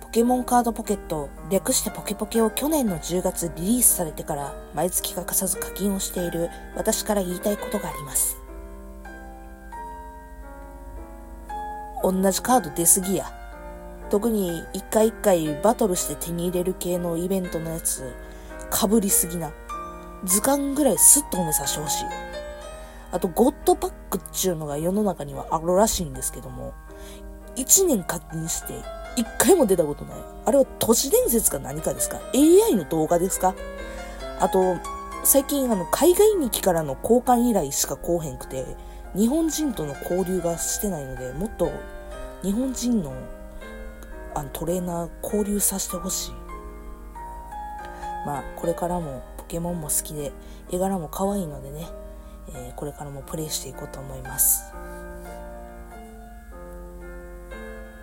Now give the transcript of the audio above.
ポケモンカードポケット、略してポケポケを去年の10月リリースされてから毎月欠かさず課金をしている私から言いたいことがあります。同じカード出すぎや。特に一回一回バトルして手に入れる系のイベントのやつ、被りすぎな。図鑑ぐらいスッと褒めさせてほしい。あとゴッドパックっちゅうのが世の中にはあるらしいんですけども、1年課金して1回も出たことない。あれは都市伝説か何かですか？ AI の動画ですか？あと、最近海外日記からの交換依頼しか来おへんくて、日本人との交流がしてないので、もっと日本人のトレーナー交流させてほしい。まあ、これからもポケモンも好きで、絵柄も可愛いのでね、これからもプレイしていこうと思います。